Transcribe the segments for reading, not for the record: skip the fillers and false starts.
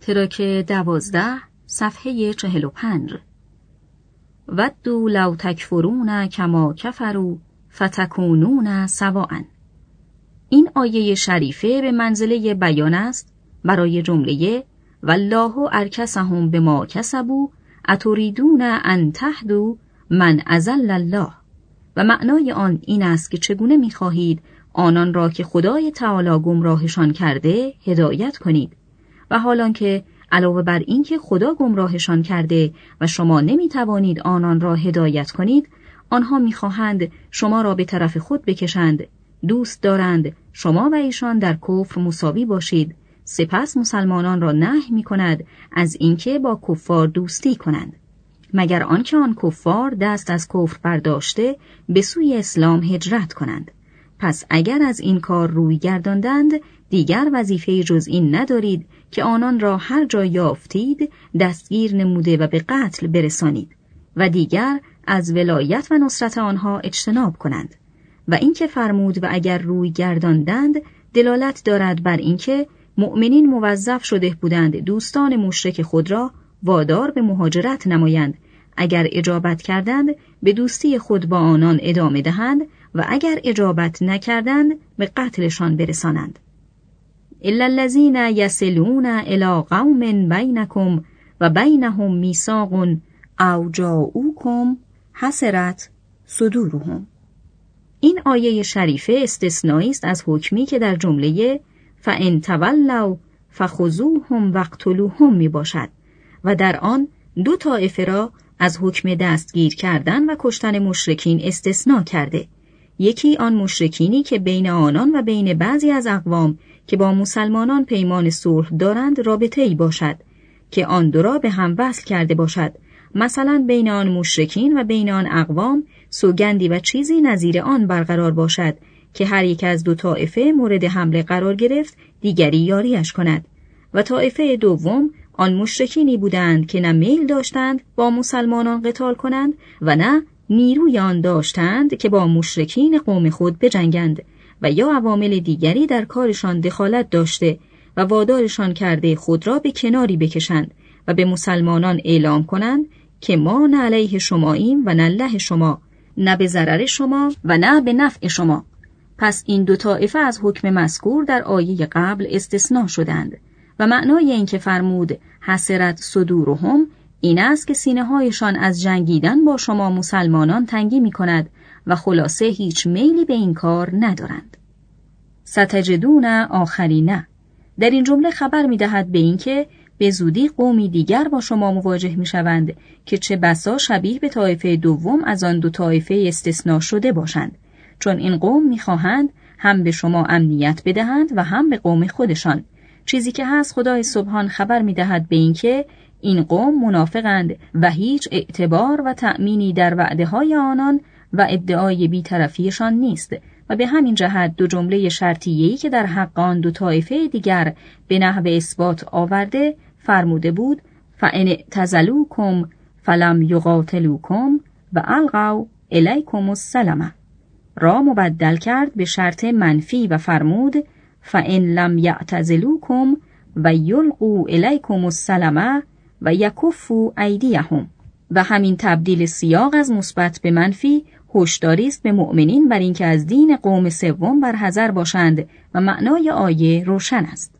تراک 12 صفحه 45. ودوا لو تکفرون کما کفروا فتکونون سواء. این آیه شریفه به منزله بیان است برای جمله والله ارکسهم بما کسبوا اتریدون ان تهدوا من اضل الله، و معنای آن این است که چگونه می‌خواهید آنان را که خدای تعالی گمراهشان کرده هدایت کنید، و حالان که علاوه بر این که خدا گمراهشان کرده و شما نمی‌توانید آنان را هدایت کنید، آنها می‌خواهند شما را به طرف خود بکشند، دوست دارند شما و ایشان در کفر مساوی باشید. سپس مسلمانان را نهی می‌کند از اینکه با کفار دوستی کنند، مگر آنکه آن کفار دست از کفر برداشته به سوی اسلام هجرت کنند. پس اگر از این کار روی گرداندند، دیگر وظیفه جز این ندارید که آنان را هر جا یافتید دستگیر نموده و به قتل برسانید و دیگر از ولایت و نصرت آنها اجتناب کنند. و اینکه فرمود و اگر روی گرداندند دلالت دارد بر اینکه مؤمنین موظف شده بودند دوستان مشرک خود را وادار به مهاجرت نمایند، اگر اجابت کردند به دوستی خود با آنان ادامه دهند و اگر اجابت نکردند به قتلشان برسانند. الا الذين يصلون الى قوم بينكم وبينهم ميثاق او جاءوكم حسرت صدورهم. این آیه شریفه استثنایی است از حکمی که در جمله فان تولوا فخذوهم واقتلوهم می باشد و در آن دو طایفه را از حکم دستگیر کردن و کشتن مشرکین استثناء کرده. یکی آن مشرکینی که بین آنان و بین بعضی از اقوام که با مسلمانان پیمان صلح دارند رابطه‌ای باشد که آن دو را به هم وصل کرده باشد، مثلا بین آن مشرکین و بین آن اقوام سوگندی و چیزی نظیر آن برقرار باشد که هر یک از دو طایفه مورد حمله قرار گرفت دیگری یاریش کند. و طایفه دوم آن مشرکینی بودند که نه میل داشتند با مسلمانان قتال کنند و نه نیروی آن داشتند که با مشرکین قوم خود بجنگند، و یا عوامل دیگری در کارشان دخالت داشته و وادارشان کرده خود را به کناری بکشند و به مسلمانان اعلام کنند که ما نه علیه شماییم و نه له شما، نه به ضرر شما و نه به نفع شما. پس این دو طایفه از حکم مذکور در آیه قبل استثناء شدند و معنای این که فرمود حسرت صدورهم این است که سینه‌هایشان از جنگیدن با شما مسلمانان تنگی می‌کند و خلاصه هیچ میلی به این کار ندارند. ستجدون آخرین، در این جمله خبر می‌دهد به این که به زودی قومی دیگر با شما مواجه می‌شوند که چه بسا شبیه به طایفه دوم از آن دو طایفه استثناء شده باشند، چون این قوم می‌خواهند هم به شما امنیت بدهند و هم به قوم خودشان. چیزی که هست خدای سبحان خبر می‌دهد به این که این قوم منافقند و هیچ اعتبار و تأمینی در وعده‌های آنان و ادعای بی‌طرفیشان نیست، و به همین جهت دو جمله شرطیه‌ای که در حق آن دو طایفه دیگر به نحو اثبات آورده فرموده بود فَإِنِ اعْتَزَلُوكُمْ فَلَمْ يُقَاتِلُوكُمْ وَأَلْقَوْا إِلَيْكُمُ السَّلَامَ را مبدل کرد به شرط منفی و فرمود فَإِنْ لَمْ يَعْتَزِلُوكُمْ وَيُلْقُوا إِلَيْكُمُ السَّلَامَ وَيَكُفُّوا أَيْدِيَهُمْ. و همین تبدیل سیاق از مثبت به منفی هشداری است به مؤمنین بر اینکه از دین قوم سوم برحذر باشند و معنای آیه روشن است.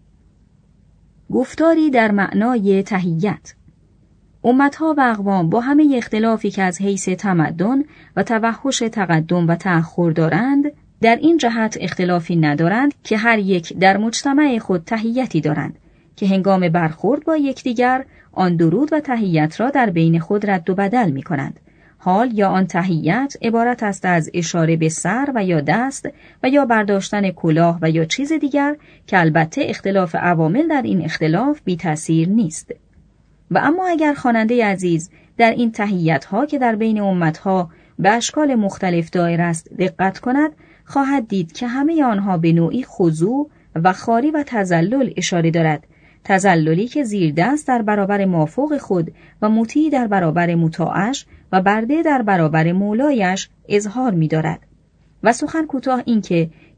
گفتاری در معنای تحیت. امتها و اقوام با همه اختلافی که از حیث تمدن و توحش تقدم و تأخر دارند، در این جهت اختلافی ندارند که هر یک در مجتمع خود تحیتی دارند که هنگام برخورد با یکدیگر آن درود و تحیت را در بین خود رد و بدل می کنند. حال یا آن تحیت عبارت است از اشاره به سر و یا دست و یا برداشتن کلاه و یا چیز دیگر که البته اختلاف عوامل در این اختلاف بی تأثیر نیست. و اما اگر خواننده عزیز در این تحیت ها که در بین امتها به اشکال مختلف دایر است دقت کند، خواهد دید که همه آنها به نوعی خضوع و خواری و تذلل اشاره دارد، تذللی که زیر دست در برابر مافوق خود و مطیع در برابر مطاعش و برده در برابر مولایش اظهار می دارد. و سخن کوتاه این که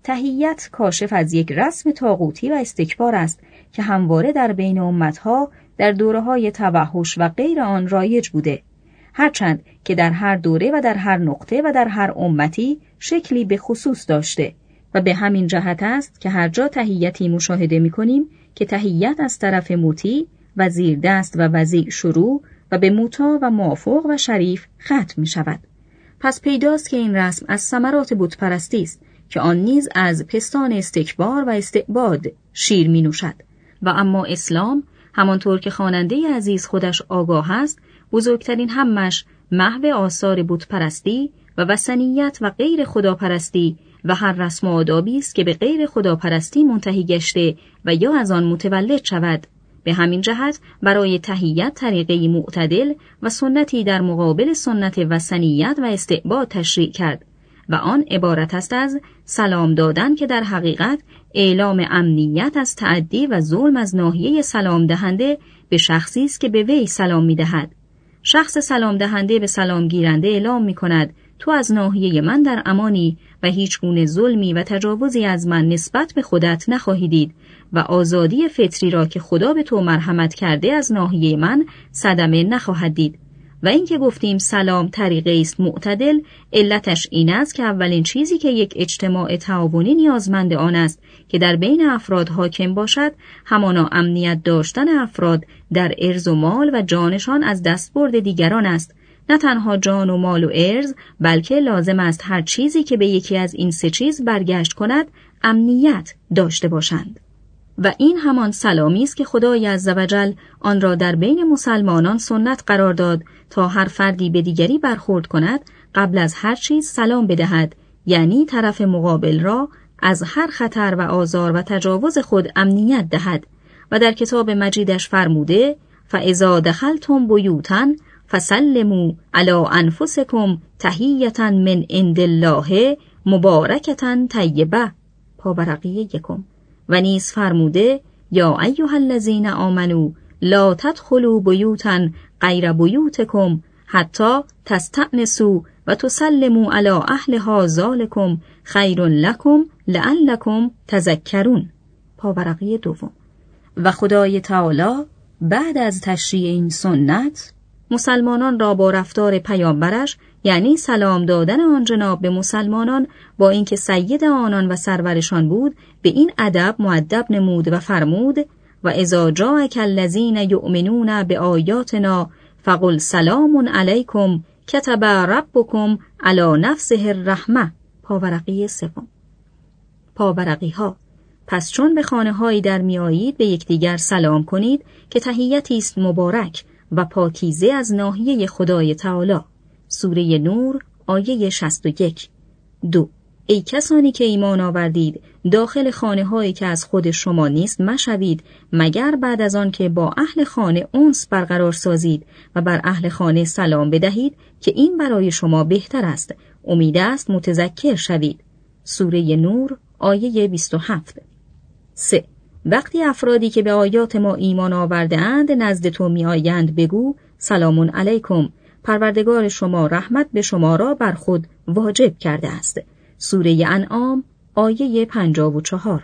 تحیت کاشف از یک رسم طاغوتی و استکبار است که همواره در بین امتها در دوره‌های توحش و غیر آن رایج بوده، هرچند که در هر دوره و در هر نقطه و در هر امتی شکلی به خصوص داشته و به همین جهت است که هر جا تحیتی مشاهده می‌کنیم که تحیت از طرف مطیع و زیردست و وضیع شروع و به مطاع و موافق و شریف ختم می‌شود. پس پیداست که این رسم از ثمرات بتپرستی است که آن نیز از پستان استکبار و استعباد شیر می نوشد. و اما اسلام، همانطور که خواننده عزیز خودش آگاه است، بزرگترین همش محو آثار بتپرستی و وثنیت و غیر خداپرستی و هر رسم و آدابی است که به غیر خداپرستی منتهی گشته و یا از آن متولد شود. به همین جهت برای تحیت طریقه‌ای معتدل و سنتی در مقابل سنت وثنیت و استعباد تشریع کرد و آن عبارت است از سلام دادن که در حقیقت اعلام امنیت از تعدی و ظلم از ناحیه سلام دهنده به شخصی است که به وی سلام می‌دهد. شخص سلام دهنده به سلام گیرنده اعلام می‌کند تو از ناحیه من در امانی و هیچ گونه ظلمی و تجاوزی از من نسبت به خودت نخواهی دید و آزادی فطری را که خدا به تو مرحمت کرده از ناحیه من صدمه نخواهد دید. و این که گفتیم سلام طریقه است معتدل، علتش این است که اولین چیزی که یک اجتماع تعاونی نیازمند آن است که در بین افراد حاکم باشد، همانا امنیت داشتن افراد در ارز و مال و جانشان از دستبرد دیگران است. نه تنها جان و مال و ارز، بلکه لازم است هر چیزی که به یکی از این سه چیز برگشت کند امنیت داشته باشند. و این همان سلامی است که خدای عزوجل آن را در بین مسلمانان سنت قرار داد تا هر فردی به دیگری برخورد کند قبل از هر چیز سلام بدهد، یعنی طرف مقابل را از هر خطر و آزار و تجاوز خود امنیت دهد. و در کتاب مجیدش فرموده فاذا دخلتم بیوتا فسلموا علی انفسکم تحیة من عند الله مبارکة طیبه، پاورقی 1. و نیز فرموده یا ایها الذین آمنوا لا تدخلوا بیوتا غیر بیوتکم حتی تستأنسوا و تسلموا علی اهلها ذلکم خیر لکم لعلکم تذکرون، پاورقی 2. و خدای تعالی بعد از تشریع این سنت مسلمانان را با رفتار پیامبرش، یعنی سلام دادن آن جناب به مسلمانان با اینکه سید آنان و سرورشان بود، به این ادب مؤدب نمود و فرمود و اذا جاءک الذین یؤمنون بآیاتنا فقل سلام علیکم کتب ربکم علی نفسه الرحمه، پاورقی 3. پاورقی ها: پس چون به خانه هایی در می آیید به یکدیگر سلام کنید که تحیتی است مبارک و پاکیزه از ناحیه خدای تعالی. سوره نور آیه 61. 2. ای کسانی که ایمان آوردید، داخل خانه هایی که از خود شما نیست مشوید مگر بعد از آن که با اهل خانه انس برقرار سازید و بر اهل خانه سلام بدهید که این برای شما بهتر است. امید است متذکر شوید. سوره نور آیه 27. 3. وقتی افرادی که به آیات ما ایمان آورده اند نزد تو می آیند بگو سلام علیکم، پروردگار شما رحمت به شما را بر خود واجب کرده است. سوره انعام آیه 54.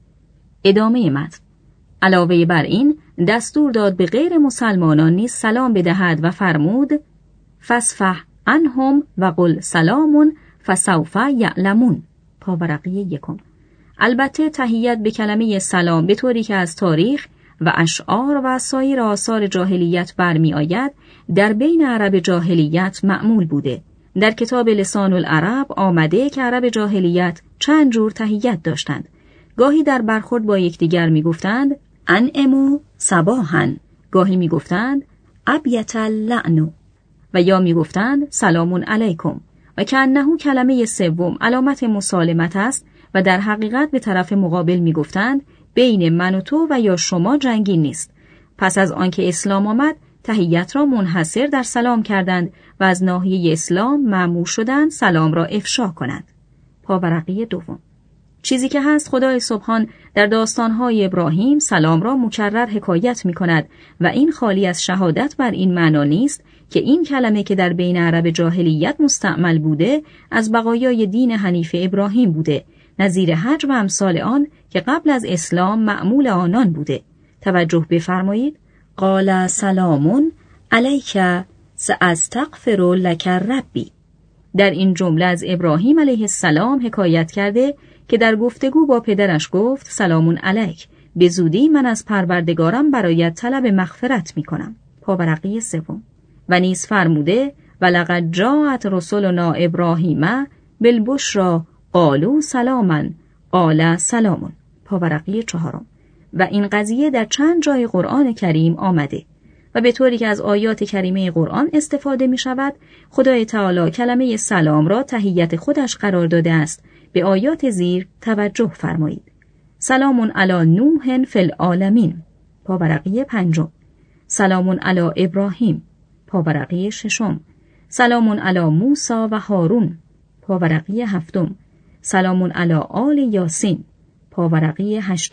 ادامه متن. علاوه بر این دستور داد به غیر مسلمانان نیز سلام بدهد و فرمود فاصفح عنهم و قل سلام فسوف یعلمون، پاورقی 1. البته تحیت به کلمه سلام به طوری که از تاریخ و اشعار و سایر آثار جاهلیت برمی آید در بین عرب جاهلیت معمول بوده. در کتاب لسان العرب آمده که عرب جاهلیت چند جور تحیت داشتند. گاهی در برخورد با یکدیگر می گفتند انعموا صباحا، گاهی می گفتند ابیت اللعنو و یا می گفتند سلام علیکم و که انه کلمه سوم علامت مسالمت است و در حقیقت به طرف مقابل می گفتند بین من و تو و یا شما جنگی نیست. پس از آنکه اسلام آمد تحیت را منحصر در سلام کردند و از ناحیه اسلام مأمور شدند سلام را افشا کنند. پاورقی 2. چیزی که هست خدای سبحان در داستانهای ابراهیم سلام را مکرر حکایت می کند و این خالی از شهادت بر این معنا نیست که این کلمه که در بین عرب جاهلیت مستعمل بوده از بقایای دین حنیف ابراهیم بوده، نظیر حج و امثال آن که قبل از اسلام معمول آنان بوده. توجه بفرمایید. قال سلام علیک ساستغفر لک ربی. در این جمله از ابراهیم علیه السلام حکایت کرده که در گفتگو با پدرش گفت سلام علیک، به زودی من از پروردگارم برایت طلب مغفرت می کنم. پاورقی 3. و نیز فرموده ولقد جاءت رسلنا ابراهیم بالبشری قالوا سلاما قال سلام. پاورقی 4. و این قضیه در چند جای قرآن کریم آمده و به طوری که از آیات کریمه قرآن استفاده می شود، خدای تعالی کلمه سلام را تحیت خودش قرار داده است. به آیات زیر توجه فرمایید. سلام علی نوح فی العالمین. پاورقی 5. سلام علی ابراهیم. پاورقی 6. سلام علی موسی و هارون. پاورقی 7. سلام علی آل یاسین. پاورقی 8.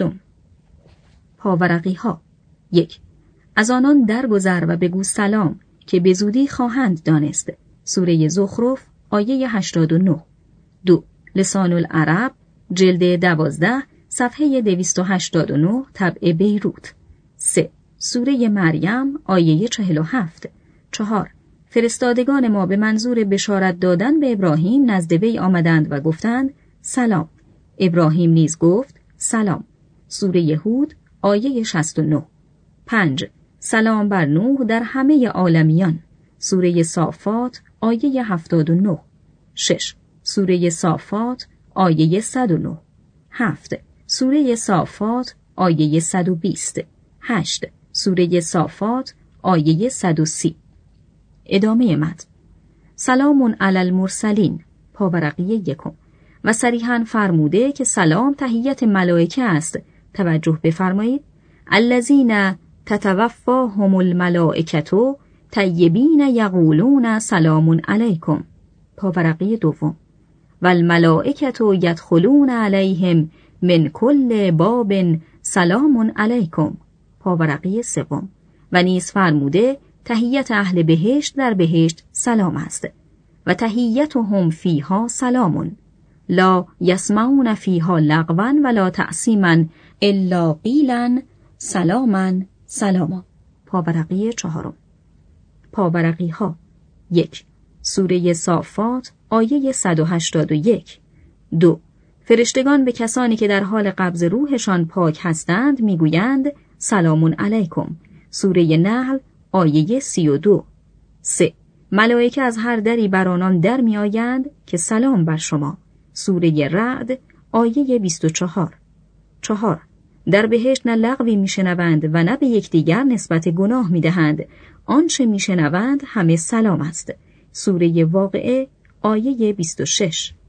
پاورقی ها. 1. از آنان درگذر و بگو سلام که به زودی خواهند دانست. سوره زخرف آیه 89. 2. لسان العرب جلد 12 صفحه 289 طبع بیروت. 3. سوره مریم آیه 47. 4. فرستادگان ما به منظور بشارت دادن به ابراهیم نزد وی آمدند و گفتند سلام. ابراهیم نیز گفت سلام. سوره هود آیه 69. 5. سلام بر نوح در همه عالمیان. سوره صافات آیه 79. 6. سوره صافات آیه 109. 7. سوره صافات آیه 120. 8. سوره صافات آیه 130. ادامه متن. سلام علی المرسلین. پاورقی 1. و صریحاً فرموده که سلام تحیت ملائکه است. توجه بفرمایید. الذین تتوفاهم الملائکة طیبین یقولون سلام علیکم. پاورقی 2. و الملائکة یدخلون علیهم من کل باب سلام علیکم. پاورقی 3. و نیز فرموده تحیت اهل بهشت در بهشت سلام است. و تحیتهم فیها سلام لا یسمعون فیها لغوا ولا تعصیما الا قیلا سلاما سلاما. پاورقی 4. پاورقی ها. 1. سوره صافات آیه 181. 2. فرشتگان به کسانی که در حال قبض روحشان پاک هستند میگویند سلام علیکم. سوره نحل آیه 32. 3. ملائکه از هر دری بر آنان در می آیند که سلام بر شما. سوره رعد آیه 24. 4. در بهشت نه لغوی می شنوند و نه به یکدیگر نسبت گناه می دهند. آنچه می شنوند همه سلام است. سوره واقعه آیه 26.